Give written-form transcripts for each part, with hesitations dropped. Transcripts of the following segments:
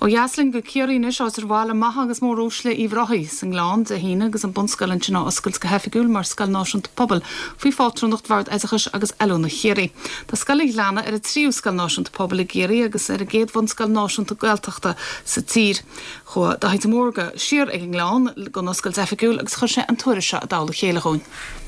O Jasling go cíiríne seo ar bhála maithe agus mór ósle í bhraí san glán a híine agus an bunscailin sin oscail go hefigúil mar scal náisiúnta pobl faoi fátrúnacht bhard éisechas agus eúna chéirí. Tá scalig leanna ar a tríú scal náisiúnta pobl i géirí agus ar a géad bhain scal náisiúnta gailteachta sa tír. Chua da haid mórga siar ag an glán go oscail hefigúil agus chuir sé an tuaire se a dála chéile chuin.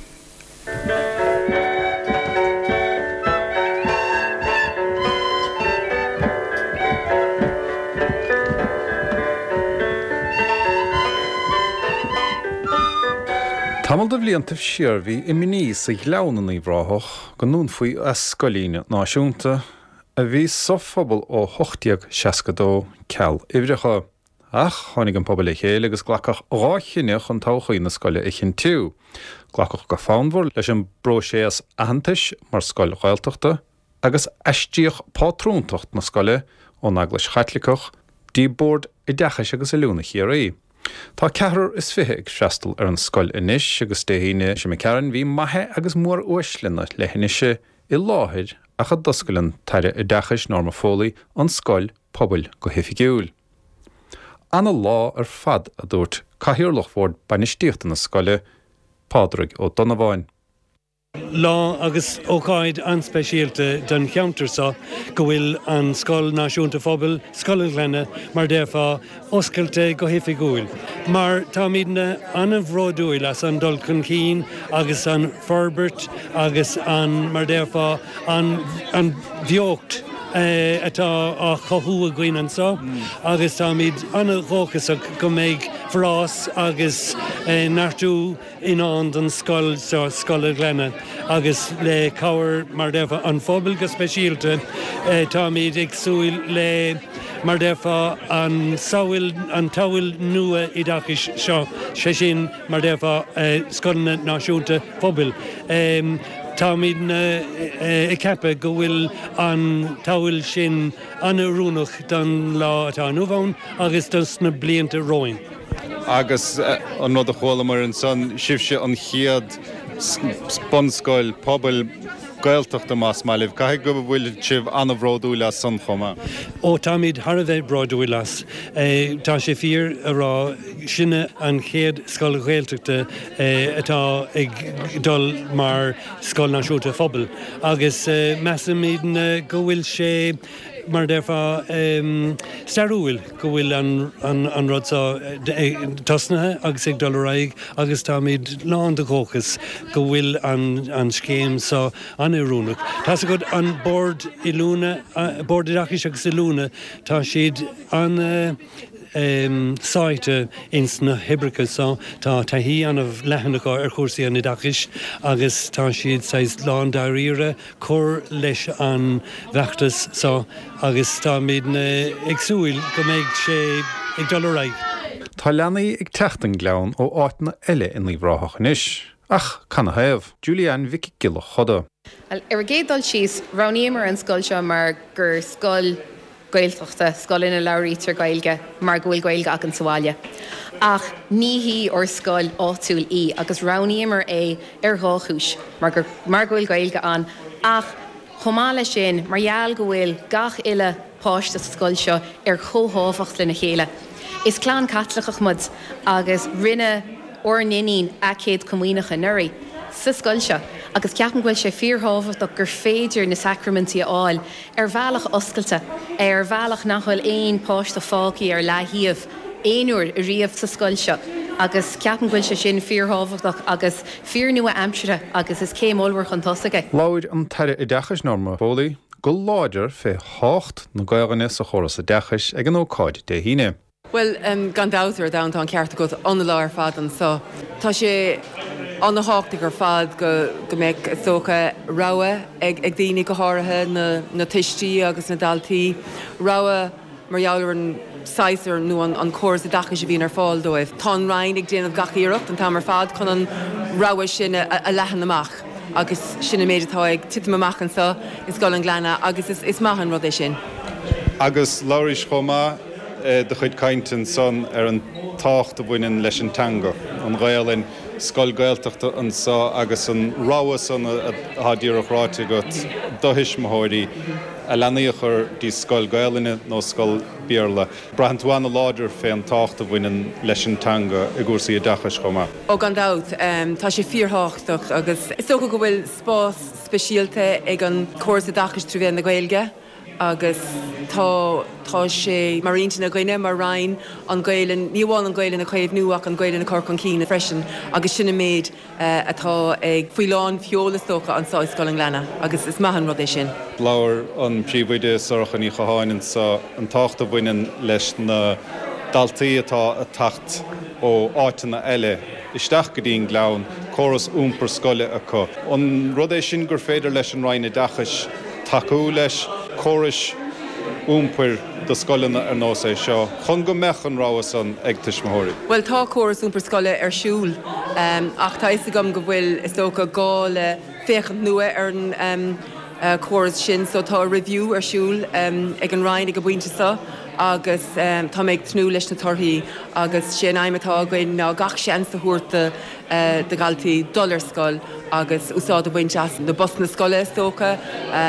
Tamil do bhliantah siarbhí I mní sa gleanna í bhráthach go nún faoi scoilíne náisiúnta a bhí sophobal ó 862 ceall ibhreacha ach tháinig an pobl chéile agus ghlacach ráithine chun táchaí na scoile I chin tú. Ghlacach go fánmhór leis an broséas ahantais mar scoil ghailteachta agus eistíoch pátrúntacht na scoile ó naglas chaitlicach díbord I dechais agus I lúna chéirí. Tá cehar is fithe ag freastal ar an scoil inis agus déhíine sem me cearan bhí maithe agus mór uaislinna le hinise I láthir a chud doscailin taire I dechais norma fólaí an scoil pobl go hifigiúil. Anna lá ar fad a dúirt caitheoirlachmhór banistíochta na scoile Pádraig ó Donabháin. Lá agus ócáid anspéisialta don cheantar sa go bhfuil an scoil náisiúnta phobal scoil glenne mar défá oscailte go hifigiúil. Mar tá mína anna bhródúil as an dul chun cín agus an forbert agus an mar défá an bheocht atá a chothú a gcuin an sa agus tá míid anna róchas go méid frás agus nartú inán don scoil glenne agus le cabhar mar défa an phobal go speisialta tá míid ag súil le mar défa an saoil an táil nua I dachais seo sé sin mar défa scoilna náisiúnta phobal. Tá míid I cepa go bhfuil an táil sin anarúnach don lá atá nuamháin agus dus na blianta roin. Agus an nód a chóla mar an son sibse an chiad sponscoil pobl gailteachta más mailibh caiigh go bhfuil sibh anna bhródúile san chuma. Ó tá míid har a bheith bródúilas tá sé fíor a rá sinne an chéad scoil gailteachta atá ag dul mar scoil náisiúnta phobal agus measa míid go bhfuil sé mar défa starúil go bhfuil an rodsa tosnathe agus ag dul agus tá míid lán de chóchas go bhfuil an scéim sa anarúnach. Tá go an bord I lúna bord I dachais agus I lúna tá siad an sáite ins na Hebrica tá taihí anmh lehanachá ar chósaí an I dachais agus tá siad sais lán daíire chur leis an bheachtas agus tá míad ag súil go méid sé ag dul Tá leanaí ag teachtan gleann ó áitna eile in í bhráthach inis. Ach, canna haibh, Julianne Vicky Gilla choda. Ar a gédal síos raníimar an scoil seo mar gur scoil gailteachta scoil ina labhraítear gailge mar go bhfuil gailge ach an sáile. Ach ní hí or scoil áitiúil í agus raníimar ar ghóchúis mar go bhfuil gailge an ach chomála sin margheall go bhfuil gach ile páiste sa scoil seo ar chótháfacht lena chéile. Is clán catlachach mud agus rinne orninín a céad cumhaoinecha nuirí sa scoil seo agus ceapan bhfuil sé fíortháfacht gur féidir na sacramentí áil ar bhealach oscailte ar bhealach nachfuil éon páiste fácaí ar leithíomh éonúir a riamh sa scoil seo agus ceapan bhfuil sé sin fíortháfachtach agus fíor nua aimsire agus is céimolhar chun tosaige. Láid an taire I dechais norma bólaí go láidir fé hácht na gaganne sa choras a dechais ag an ócáid de híine. Well, gan dátar dátá ceart go an láir fad an sa. Tá sé an na háachta gur fad go méid tócha rogha ag daoine go háirithe na tuistíí agus na daltaí. Rogha margheallar an saisar nó an córas a dachais a bhíon ar fáil dóibh. Tá rainn ag déanamh gachaíireacht an tamar fad chun an rogha sin a lehan amach. Agus sinna méid atá ag titim amach an sa is gáil an gleanna agus is maithan rud é sin. Agus Lauris chomá de chuid caintin son ar an tácht a bhainein leis an tango. An ghailinn scoil gaeltachta an sa agus an ráwas an hadíoch ráte got dohismóirí a lenaíochar dí scoil gaeline nó scoil bíarla. Brahantuána láidir fé an tácht a bhainean leis an tanga I gúsaí a dachas chomá. Ó gan dat, tá sé fíorthachtacht agus is socha go bhfuil spás speisialte ag an cuasa dachas trúbhéan na Gaeilge agus tá sé marínta na Gaine mar rain an Gaeilin, níháin an Gaeilin na Chaomh Nuach an Gaeilin na Corcan Cín na freisin agus sinna méid atá ag fuiláin fiolas tócha an Sáil Scoil an Gleanna agus is maithan rud é sin. Láir an príomhide sorchan í chaáin sa an tácht a bhainean leis na daltaí atá a tacht ó áitina eile isteach go dtíon gleann choras úmpar scoile acu. An rud é sin gur féidir leis an rainna dachas taú leis choras úmpar do scoilena ar nós é seo. Chun go meach an ráwas an ag tuismóirí. Well tá choras úmpar scoile ar siúl ach tá is gom go bhfuil is tócha gá le féchant nua ar an choras sin so tá review ar siúl ag an rain ag go bhainte sa agus tá méid tnú leis na torthaí agus sé aimetá goin ná gach sean sa thuirta de galtaí dollar scoil agus úsáid a bhaint as na bos na scoile tócha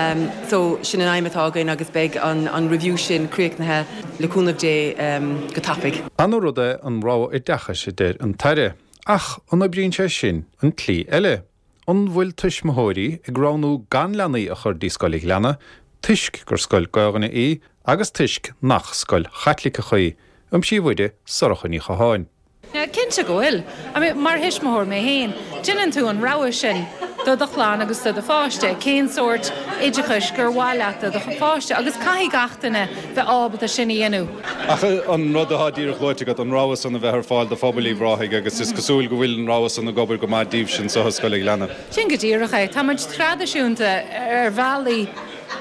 so sin an aimetá goin agus beag an review sin críochnathe leúnmh dé go tapig. An ruda an rá I dachas sé déir an taire ach an bríonn sé sin an tlí eile. An bhfuil tuismóirí ag ránú gan leanaí a chur dí scoil leanna, tuisc gur scoil gaganna í agus tuisc nach scoil chatlacha chuí sí bhuide sorchan í chaáin. Cinnte go bhfuil, mar hisismóir mé héin, Dinan tú an ráha sin do chláán agus do fáiste, cén sort idirchas gur bháileachta do fáiste, agus caihí gatainna bheith ábal a sinna dhéanú. An rud a díoch leite an ráwas an a bheith ar fáil do fábalí bhráigh agus is cosúil go bhfuil an ráwas an na gobar go má díobh sin sa scoil leanna. Sin go dtíirecha, tá muid tradiisiúnta ar bhealaí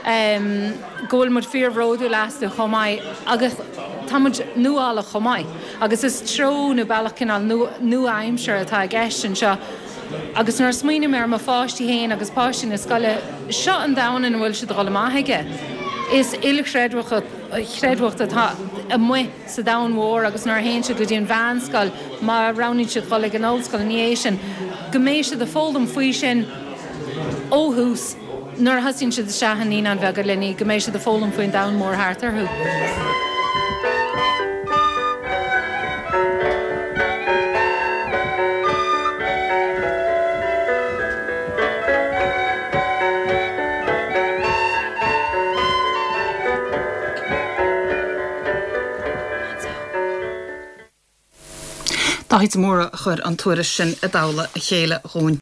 ggóilmid fíorhródú leasta chomáid agus támuid nuála chomáid agus is tró nó bailachcinál nu aimseir atá gceistin seo agus nuair smaoine mar má fáistí héin agus páistí na scoile seo an danan bhfuil si dá maithaige. Is ilchréadhacht atá a mu sa damhór agus nuair héin se go dtíon bheanscoil má ranín si chola an óscoil níéis sin go mééis de fóldam faoi sin óthús nuair hasín si de seachaní an bhegur lení go mééis de fólam faoin damhór háartarthú. Tá hid móra chur an tuairis sin a dála a chéile róin.